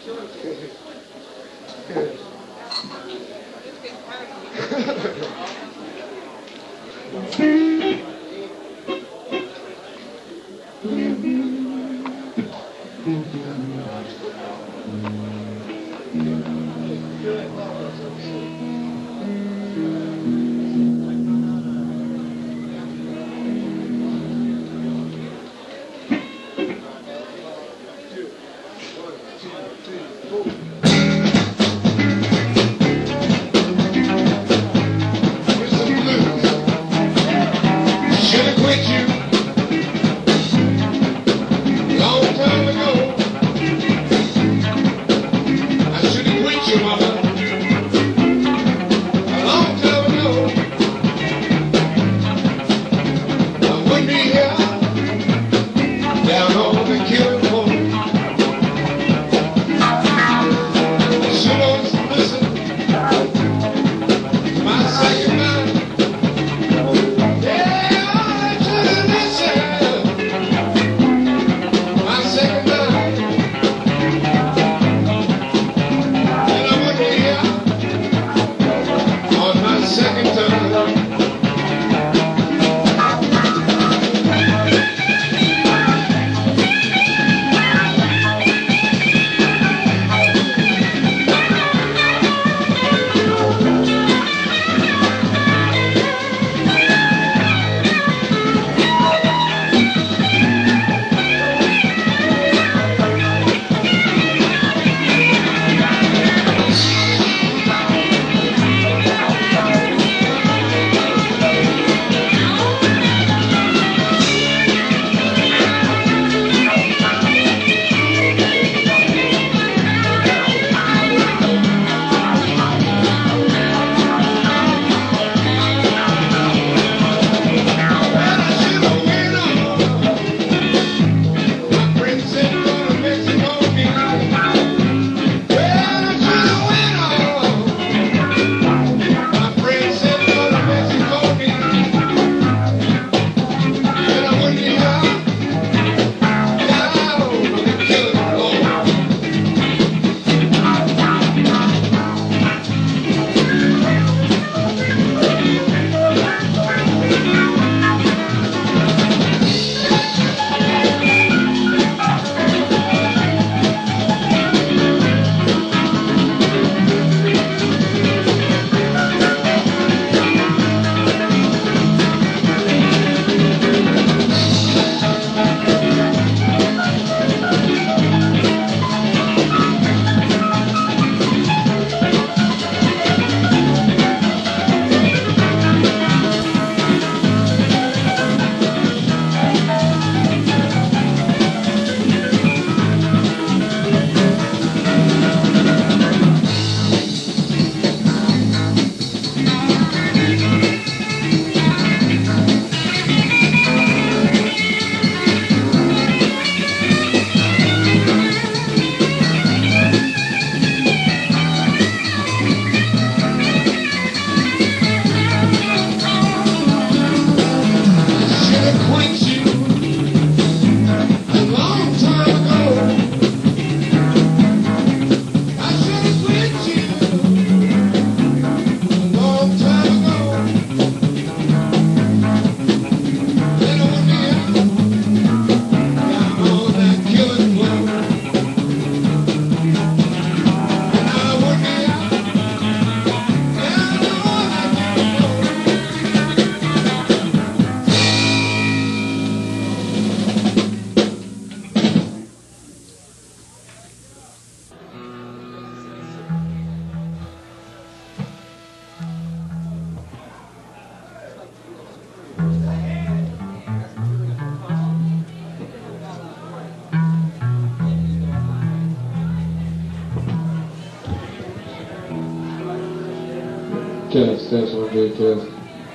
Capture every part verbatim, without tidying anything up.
Test, test, one, two, test.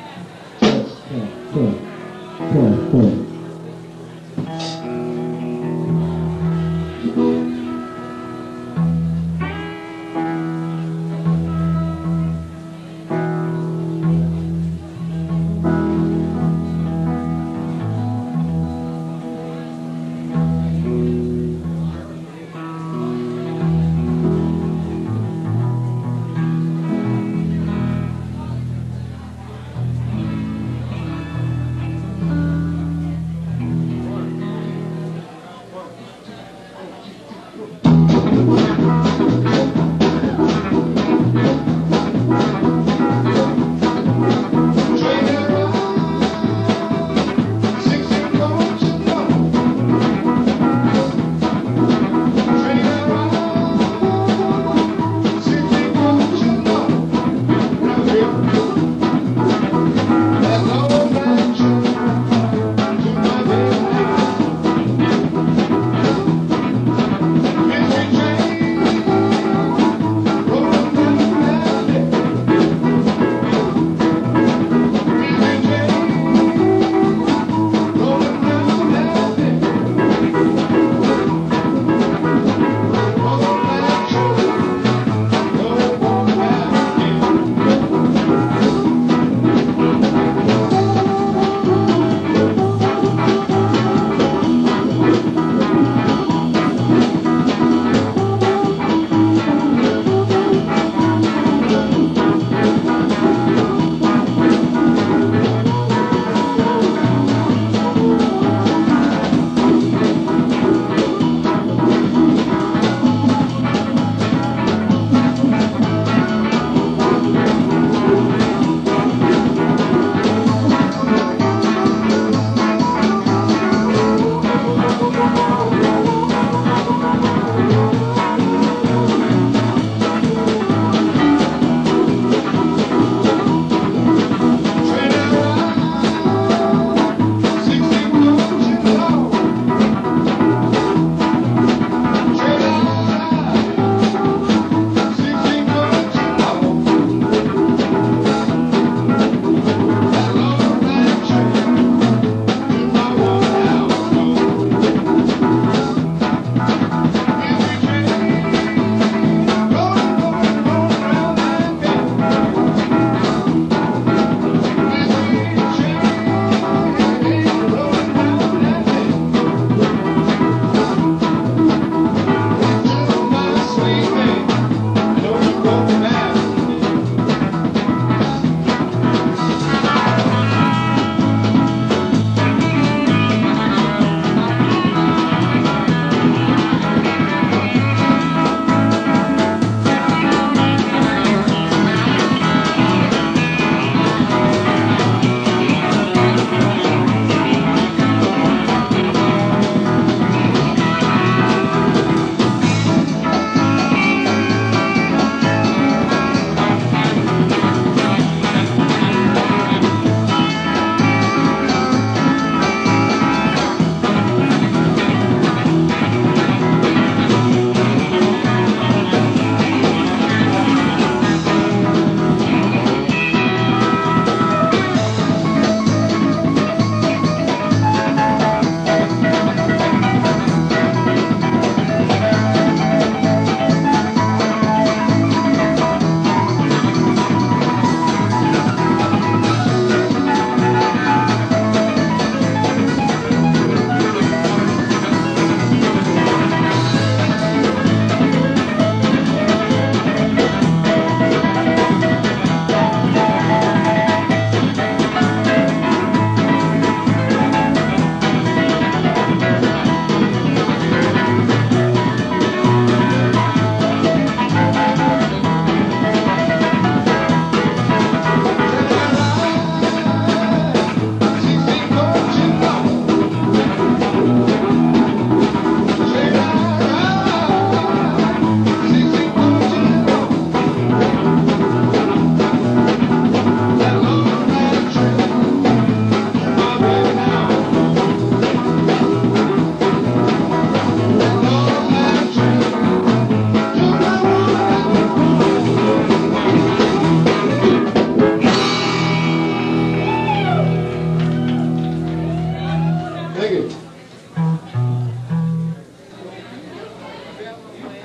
Test, yeah, yeah, yeah, yeah.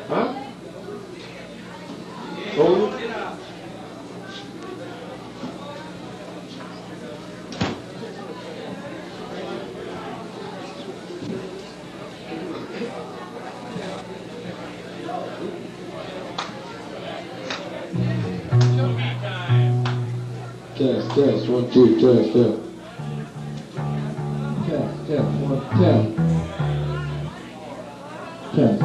Huh? Over? Test, test, one, two, test, test. Test, test, one, test. Test.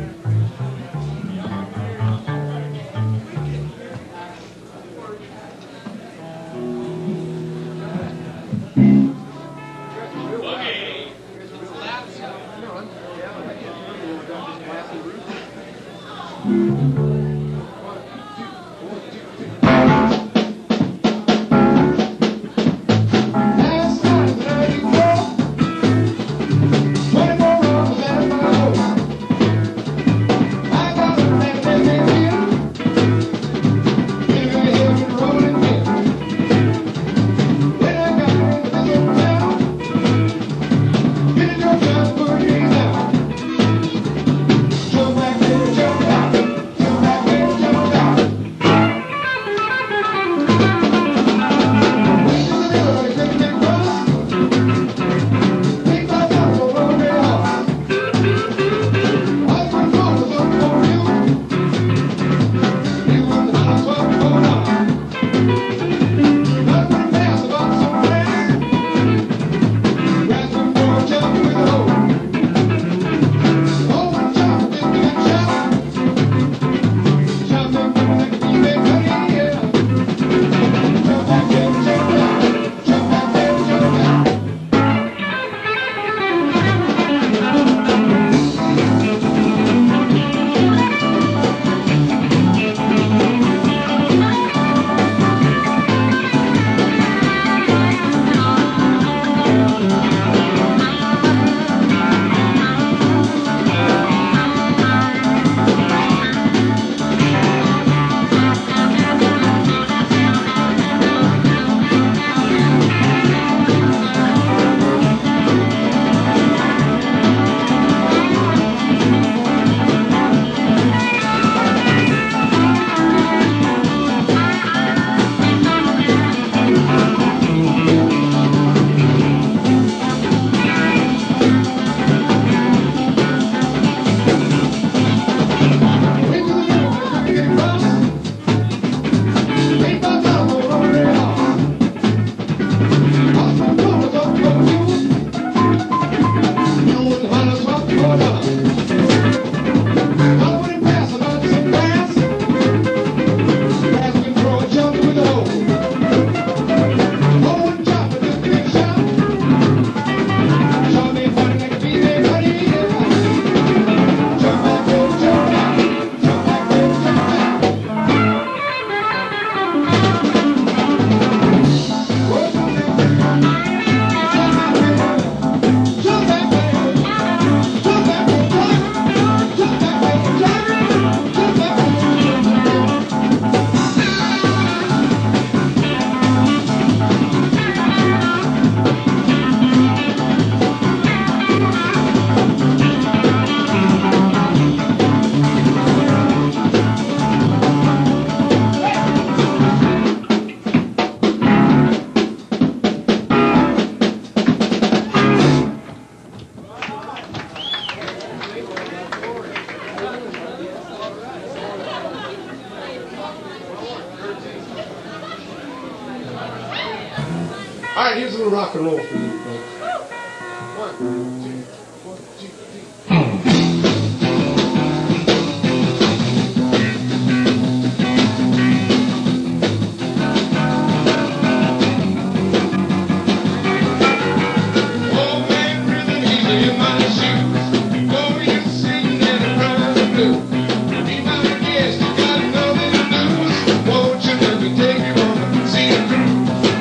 All right, here's a little rock and roll for you folks. One, two, one, two, three. Oh man, breathing easy in my shoes. Go you sing and a crying the blues. Be my guest, you got nothing to lose. Won't you let me take you on a see a cruise?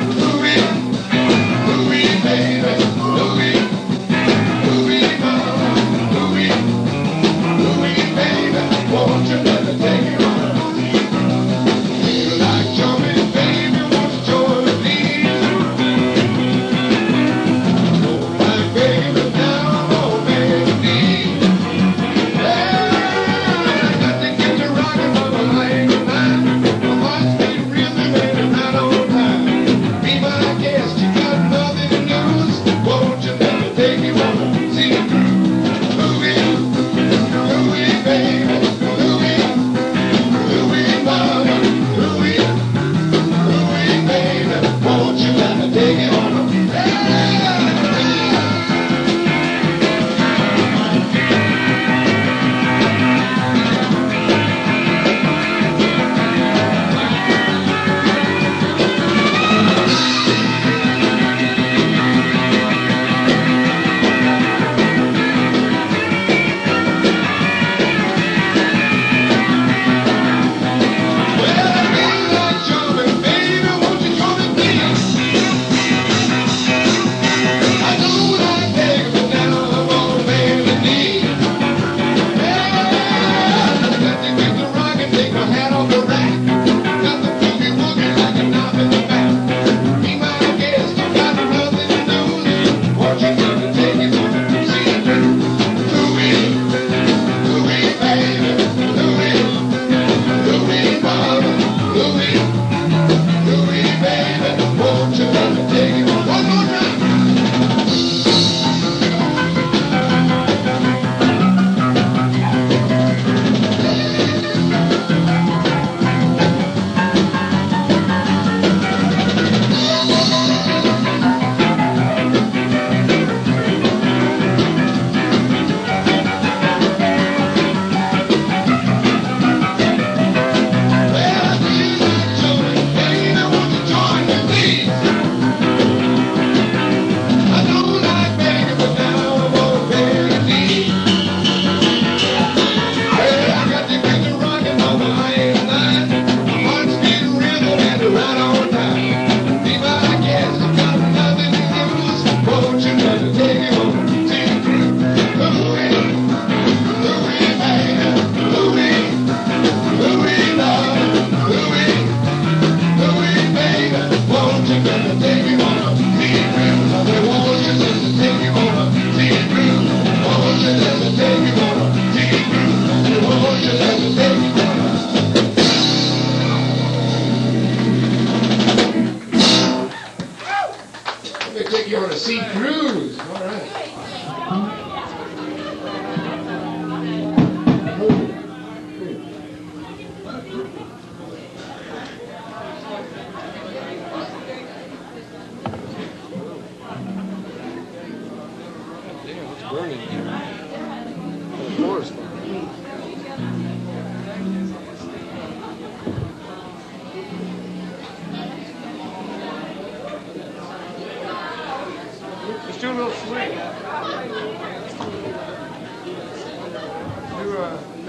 Won't you let me take you on a feel like jumping, baby, won't you join me, please? Oh, my baby, now I'm on my knees. Yeah.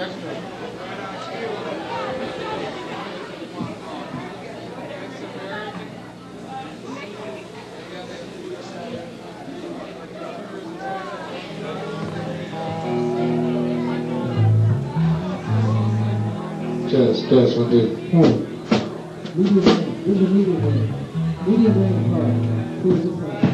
Test, test, one, two. Hey, medium range, this is a medium range. Medium range car. Please look up.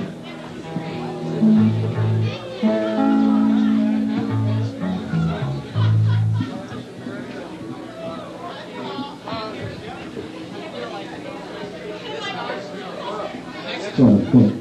Sorry, sorry.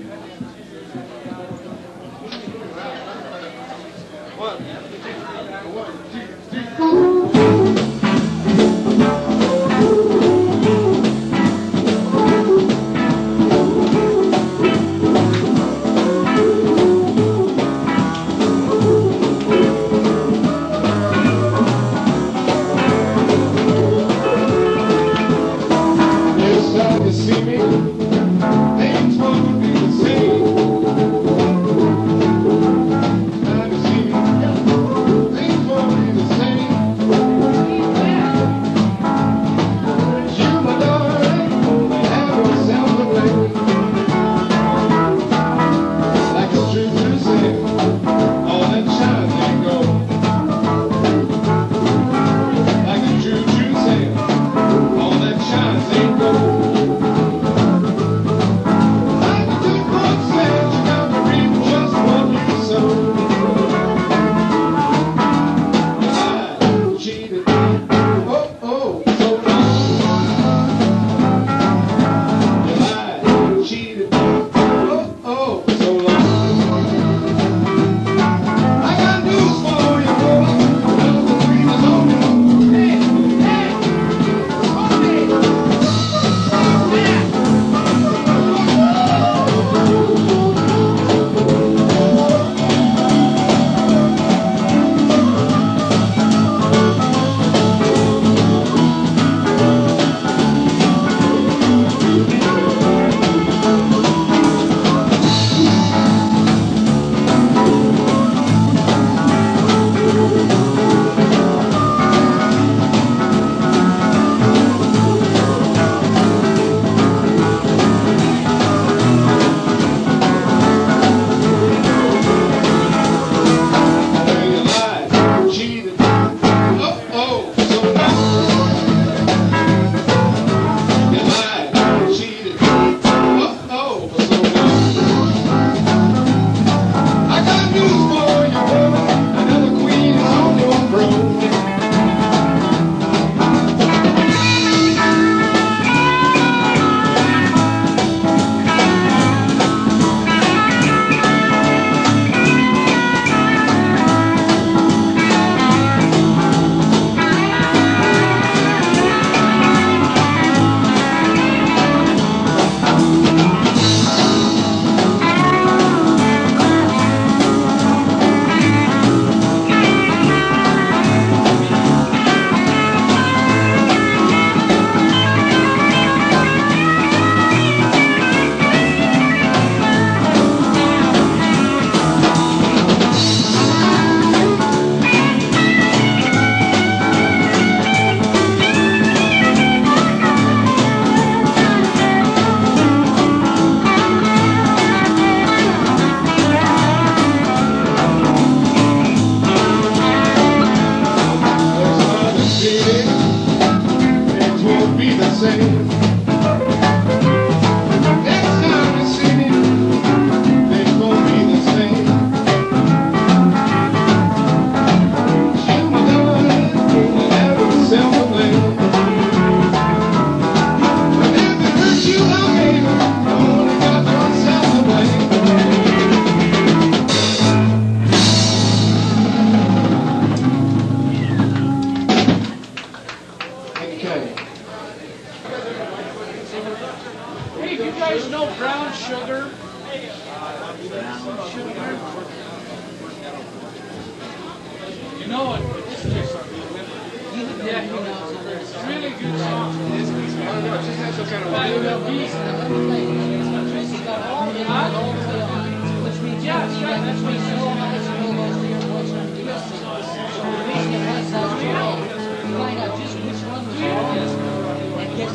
Yeah, that's right. That's why you know how much you know most of your voice on the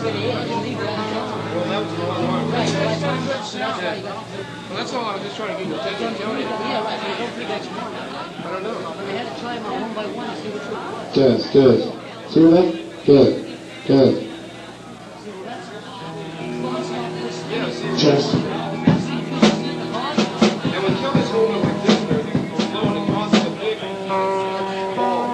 Well, that was a long one. Right, so I found out, so that's why you got. Well, that's all I was just trying to get your attention. Tell you. Yeah, right, so you don't think that's one. I don't know. But they had to try them out one by one to see which one it was. Test, test. See that? Test, test. Yeah, see. Test. And when Kelly's holding it like this, they're blowing across the big ball.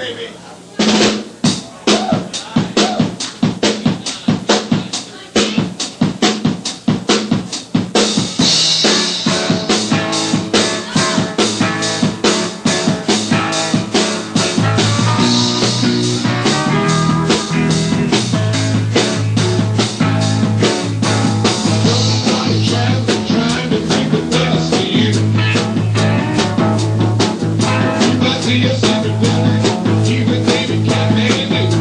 baby. Trying to make the best of you. You might see yourself in building, even maybe can't make it do.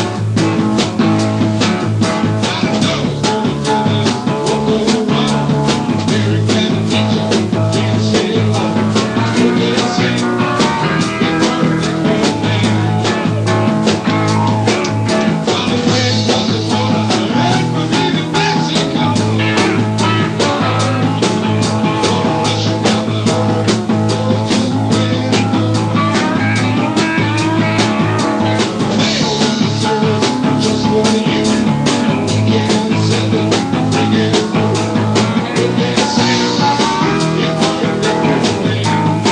I don't know who's gonna do this, what goes wrong. Very clever teacher, can't say it all. What can I say? It's hard to be a man. While the wind was the water, I ran from here to Mexico. Rushing down the road, oh, just the way it goes. Just for you, can't send it, bring it through. You can't say you're for a different thing.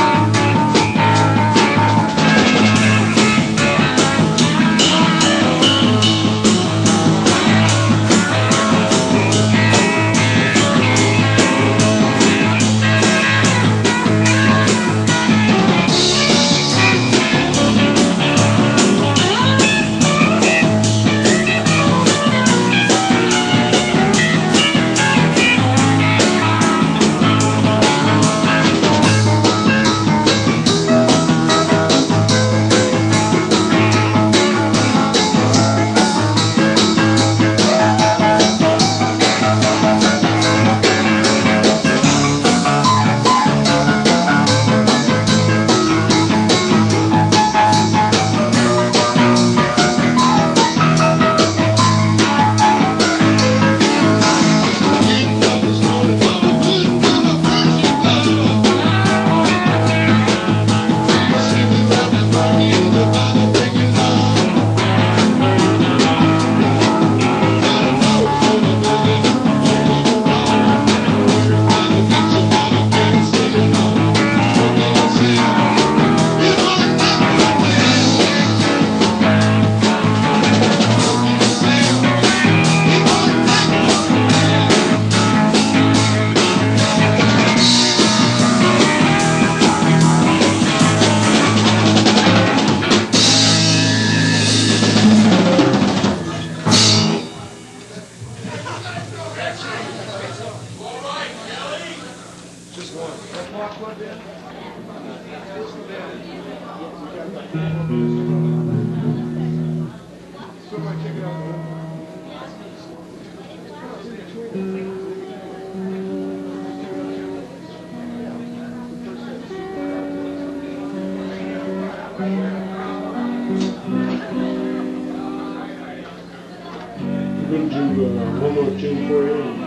We're gonna do uh, one more tune for you. And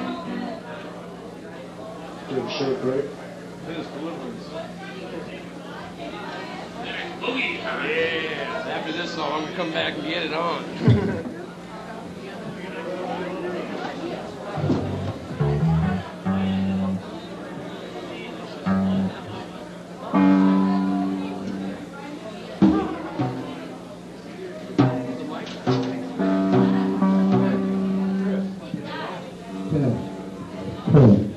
take a short break. Yeah, after this song, I'm gonna come back and get it on. Test. Test.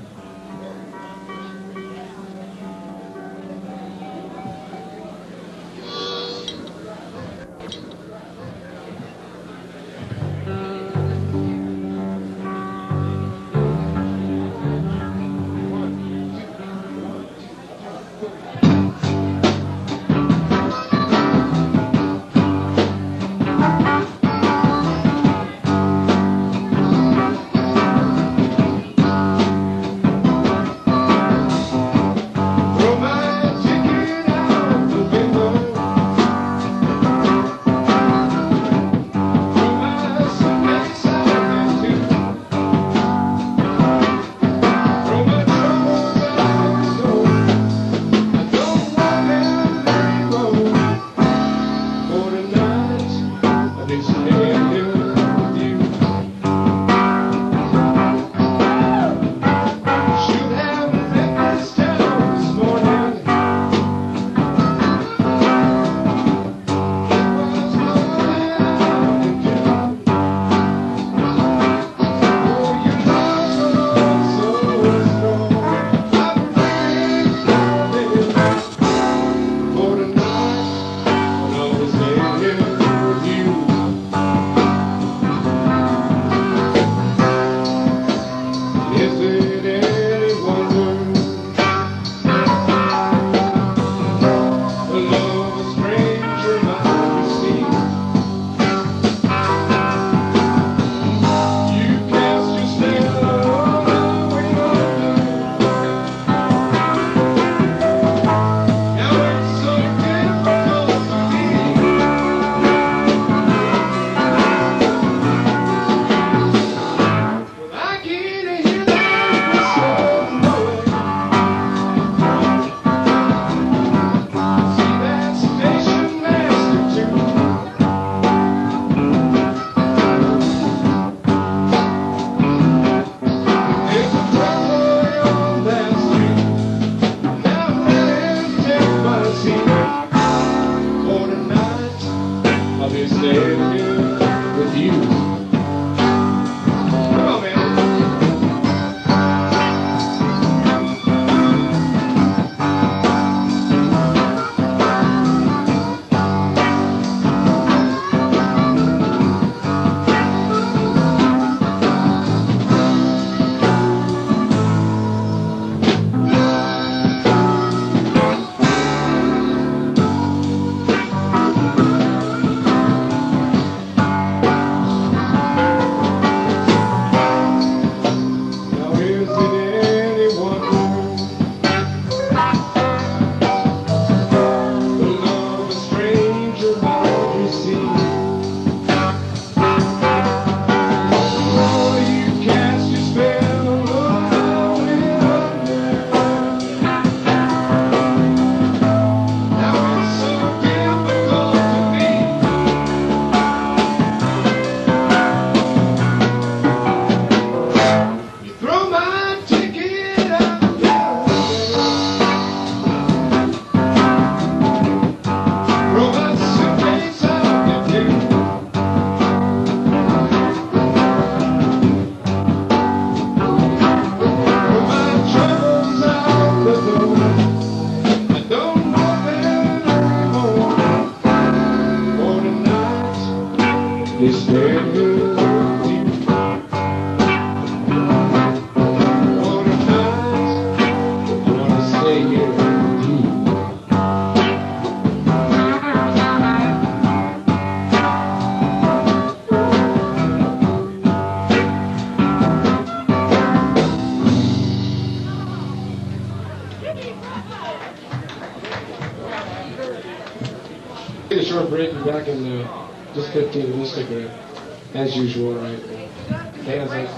Take a short break. Be back in uh, just fifteen. We'll stick around as usual, right? Hey, thanks.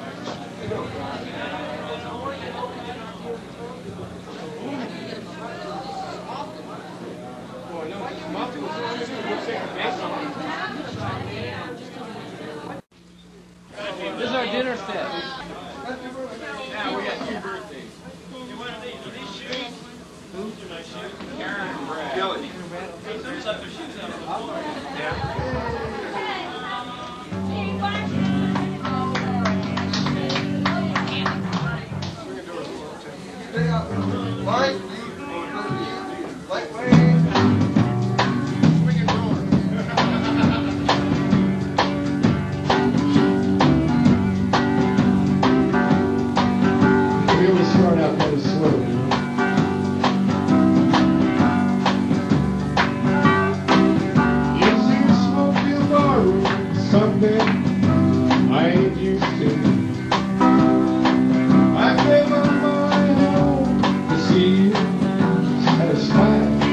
This is our dinner set. Now we got two birthdays. Karen and Brad. Kelly. We always start out kind of slow, you know? You see the smoke in the barroom Sunday, I ain't used to. I gave my mind home to see you satisfied.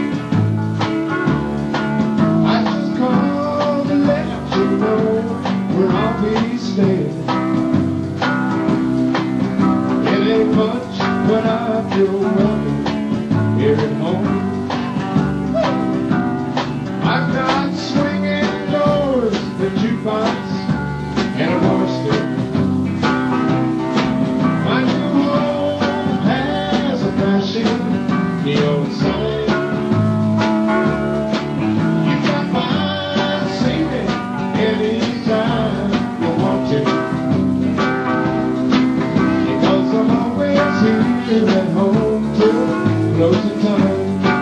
I just called to let you know where I'll be staying. It ain't much, but I feel welcome here at home. I've got swinging doors, the jukebox, and a bar stool. My new home has a flashing neon sign. You got my singing anytime you want to. Because I'm always here at home till closing time.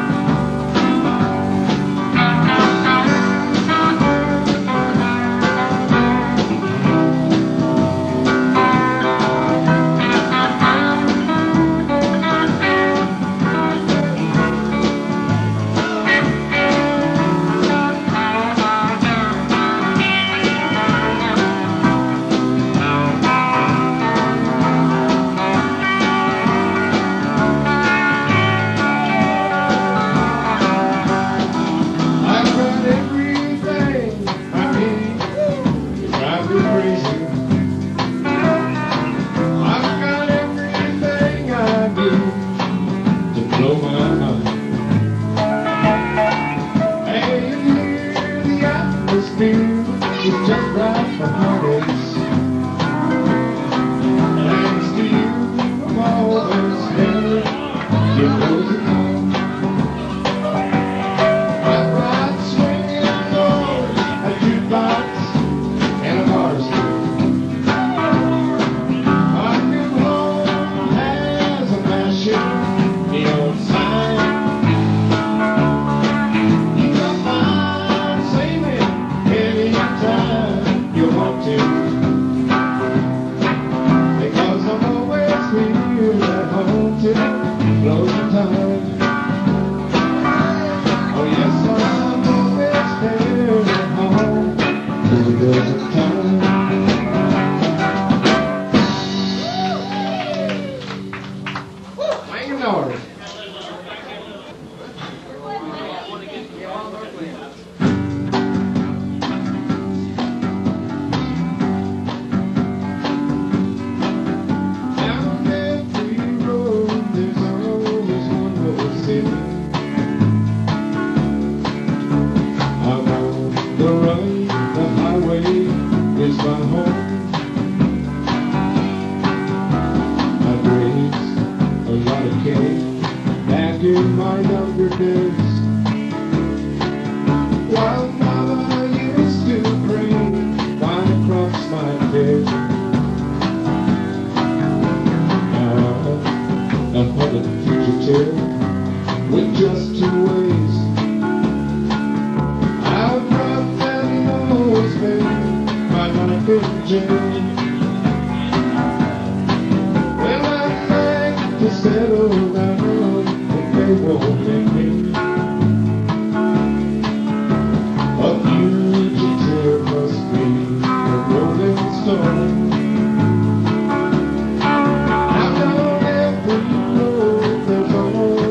I've got everything I need to drive me crazy. I've got everything I need to blow my mind. And here the atmosphere is just right for heartaches. Thanks to you, I'm always there. You know the time. I've got swinging doors, a jukebox, and a bar stool. My new home has a flashing neon sign. You got mine saving anytime you want to. Because I'm always here at home till closing time. Oh yes, I'm always there at home till closing time. Wang and Nord. Down every road, there's always one more city. I'm on the right, the highway is my home. I raised a lot of cane back in my younger days. While mama used to bring wine across my bed. Now I'm a public fugitive with just two ways. I've roughed and always been my life in jail. Well, I'd like to settle down if they won't let me. A fugitive must be a rolling stone. I've done every road there's always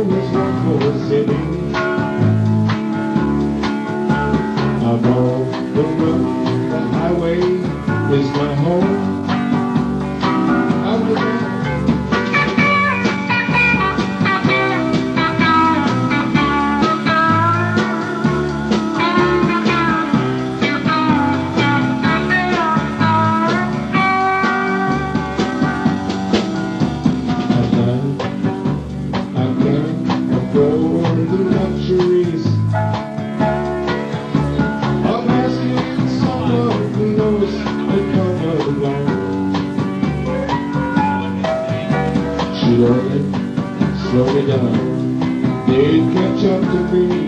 She only slowed me down. They'd catch up to me.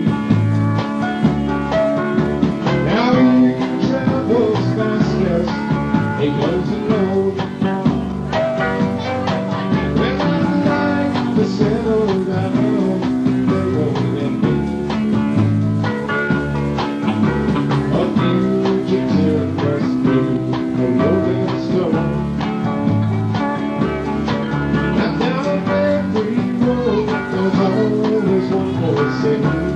Now he travels fast, he goes alone. When I like to settle down, they won't let me. A fugitive must be a rolling stone. And down every road there's always one more city.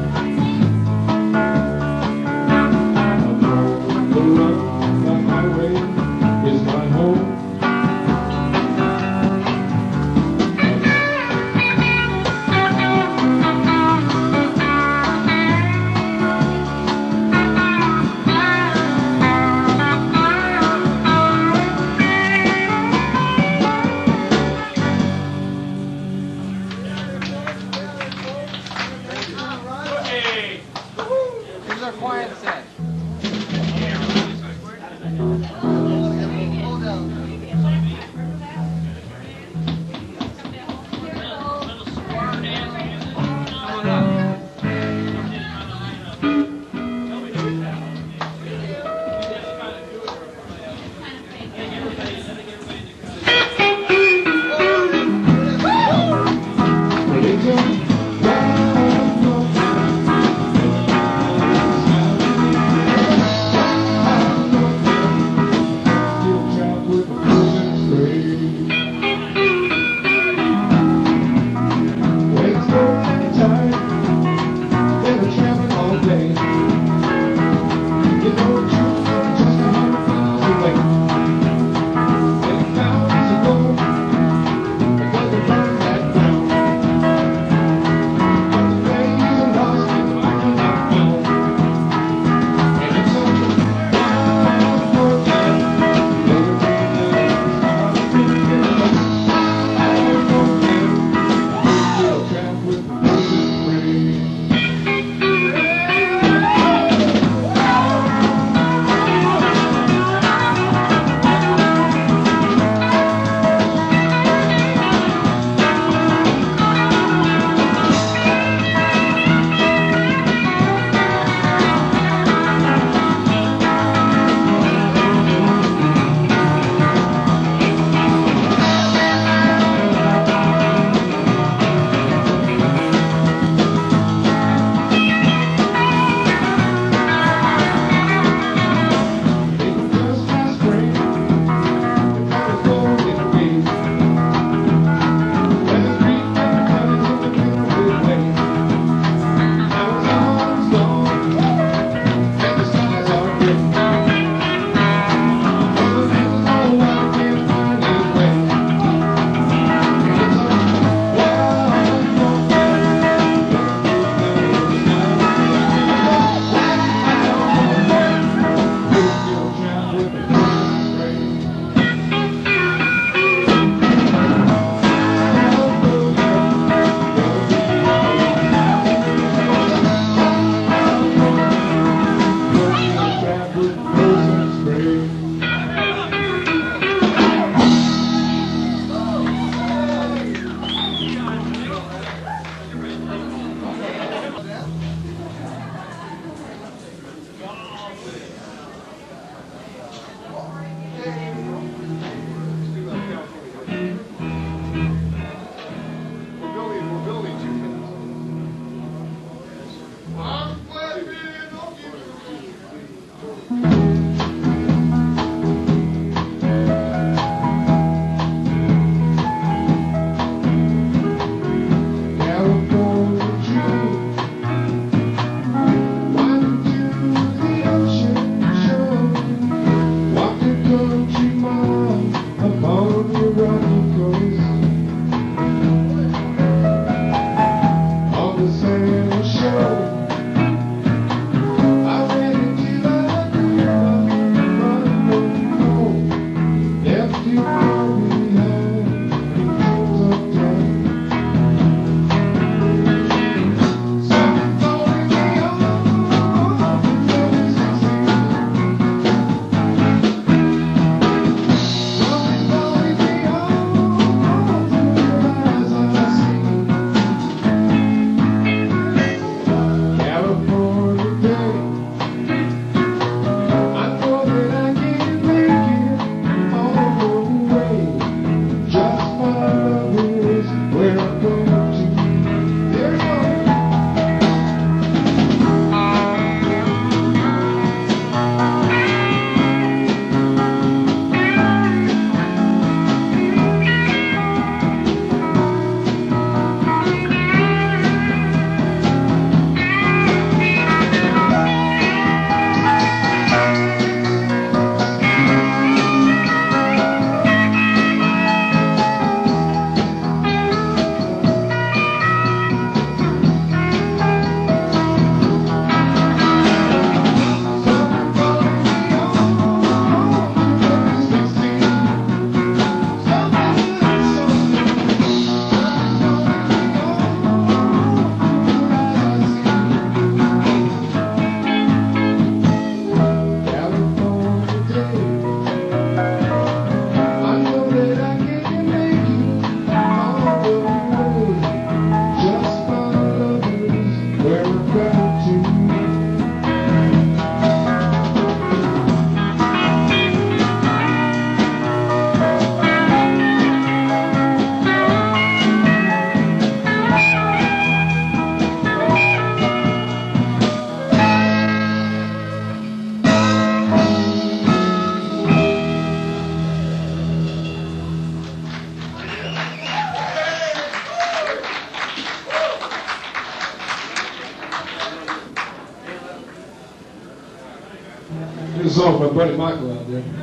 a song for my buddy Michael out there.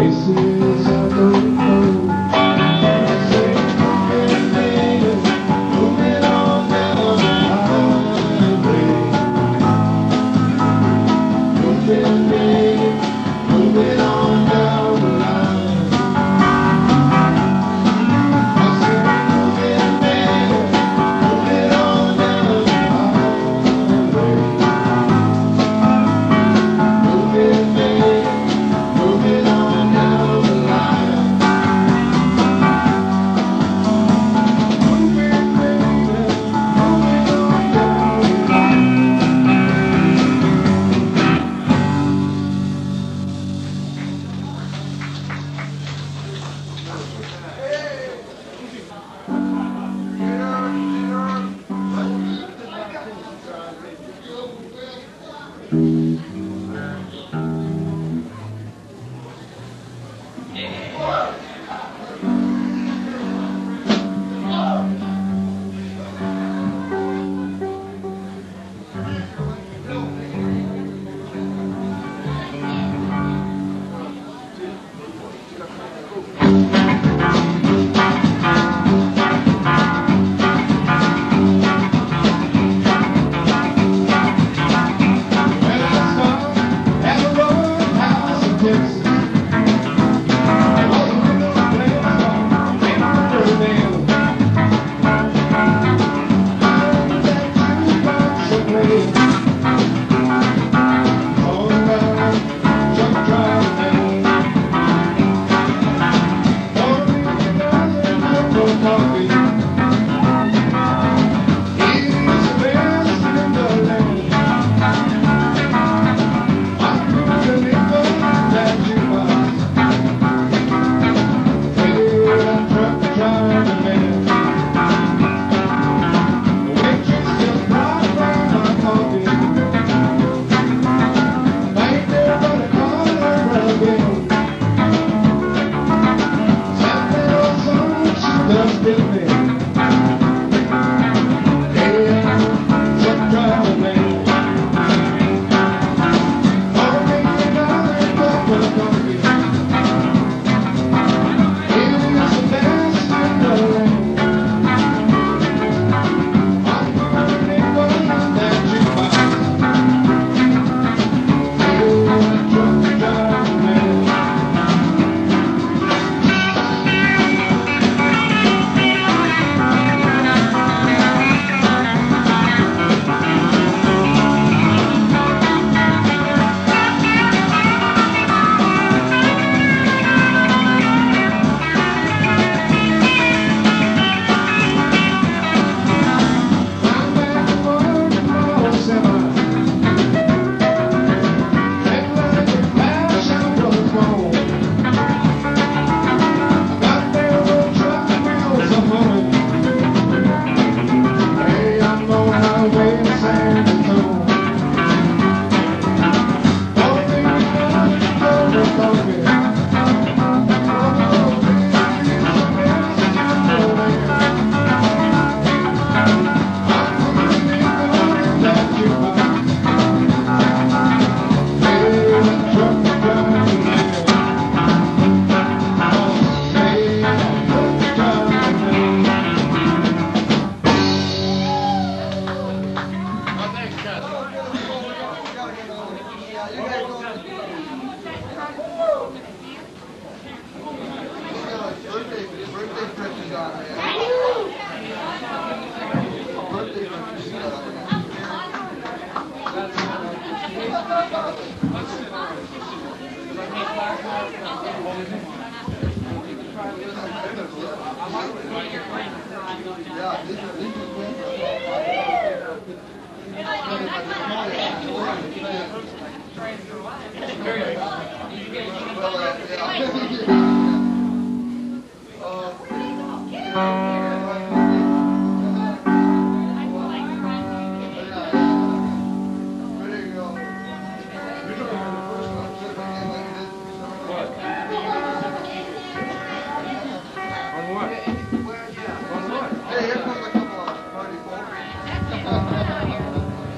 Places I don't know. I say, moving, baby, moving on down the highway. Moving, baby, moving on down the line. I say, moving, baby, moving on down the highway. Moving, baby, moving on down the line. Moving, baby, moving on down the line.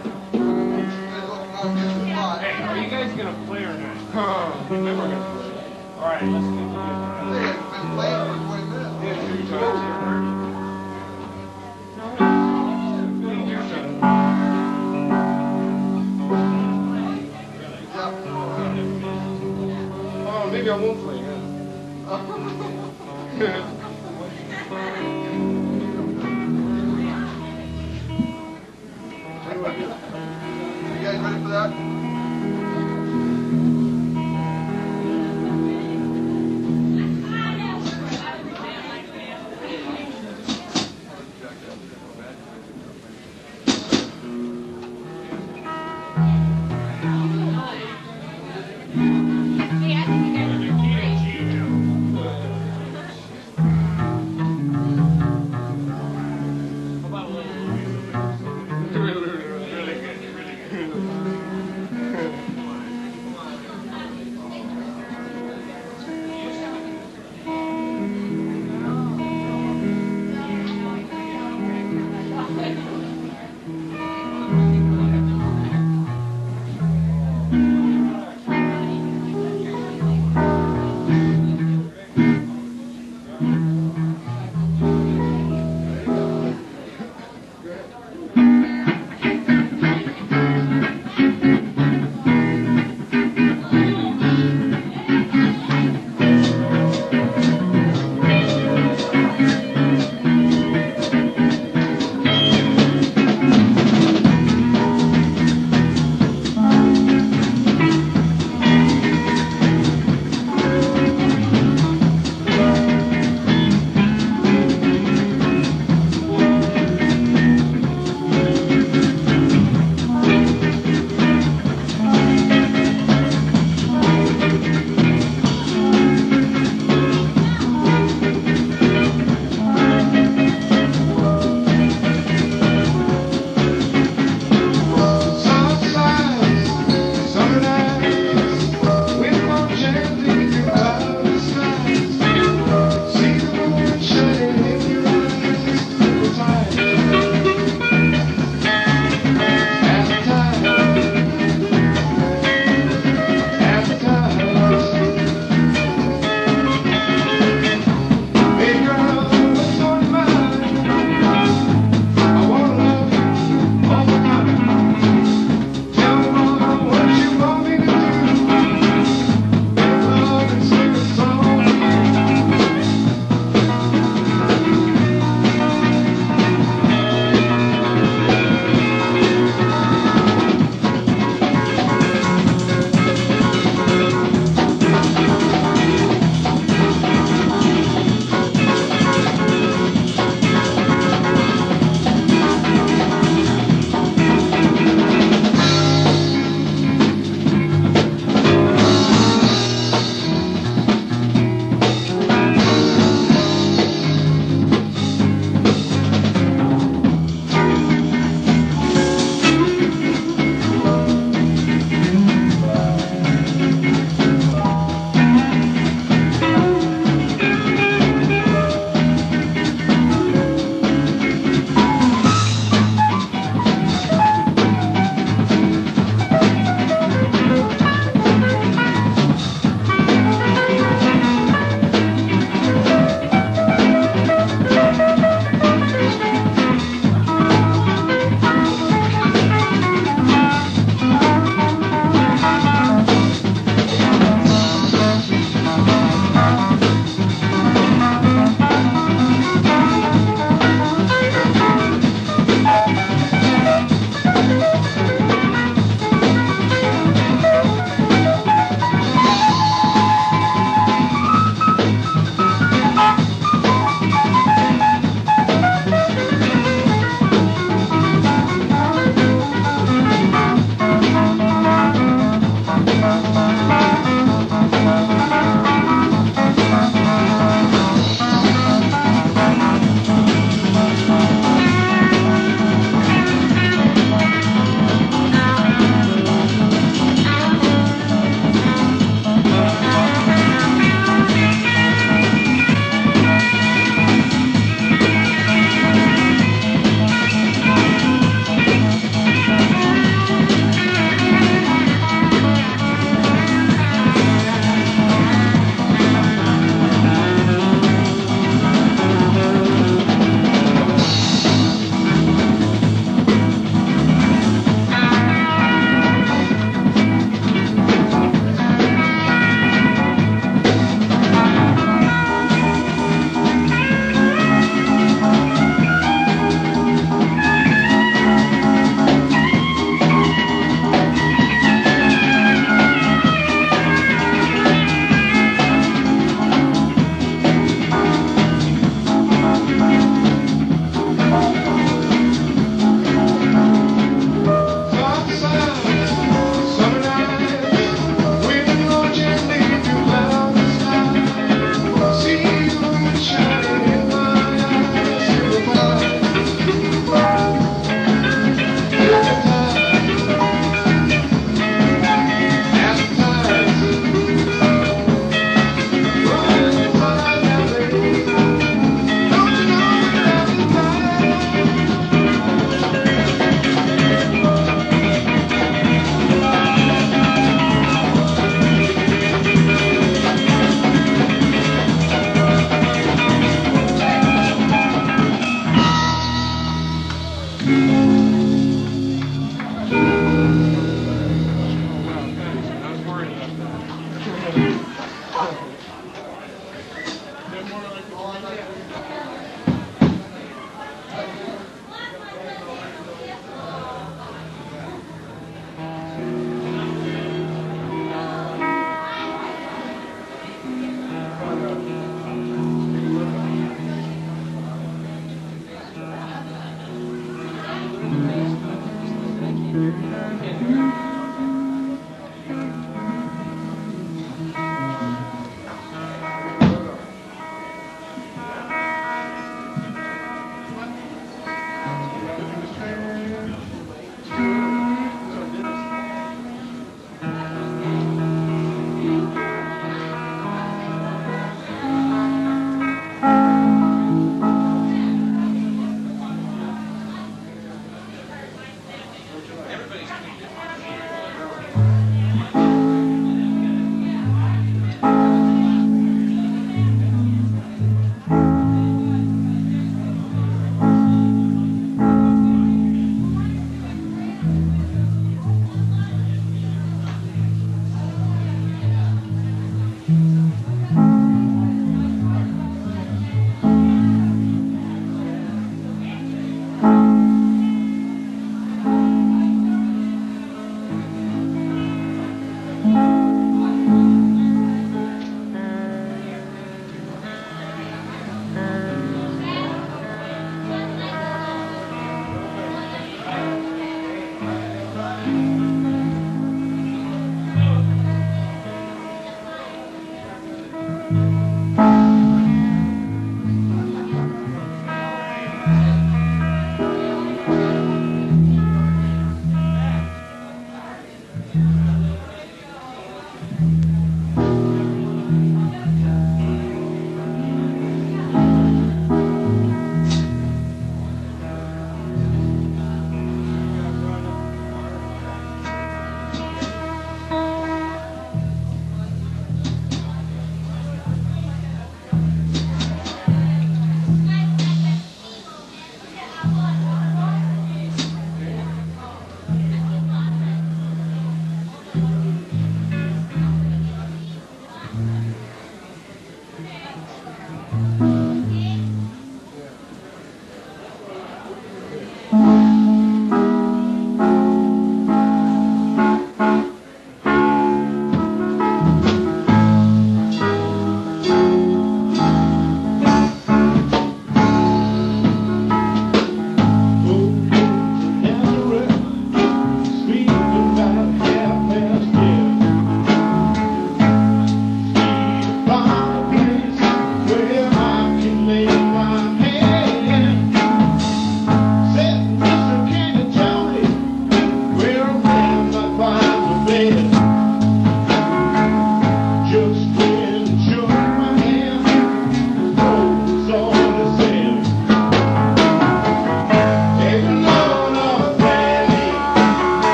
Hey, are you guys gonna play or not? Remember, we're gonna play. Oh, maybe I won't play, huh? You guys ready for that? Really good, really good.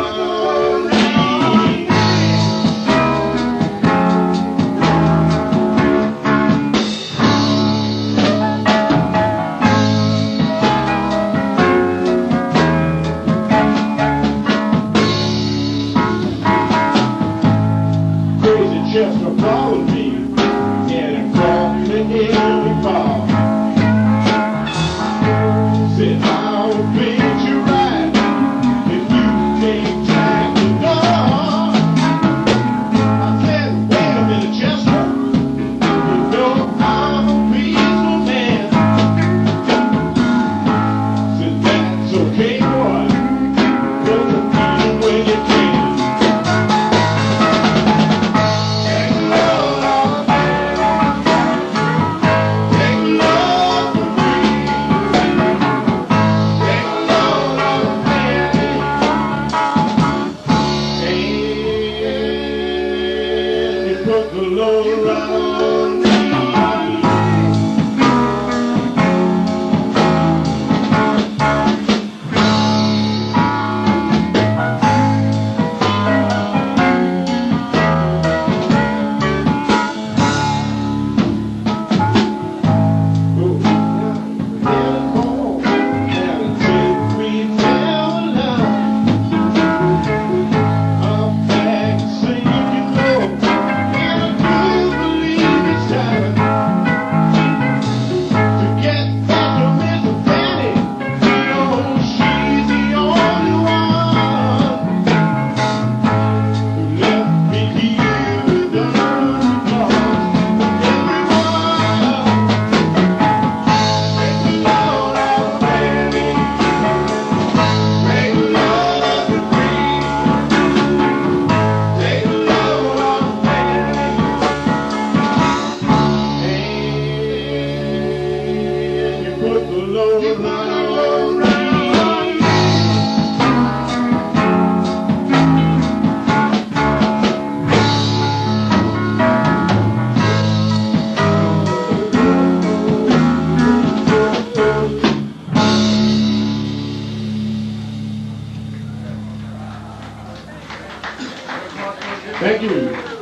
Crazy Chester followed me, and it brought me every fall. Said I will treat you right if you take time to know. I said, wait a minute, Chester, you know I'm a peaceful man. Said that's okay, boy, doesn't mean when you can. Put the load around me. Oh, now, home, now until we tell love. I'm back singing low. Put the load around me. Thank you.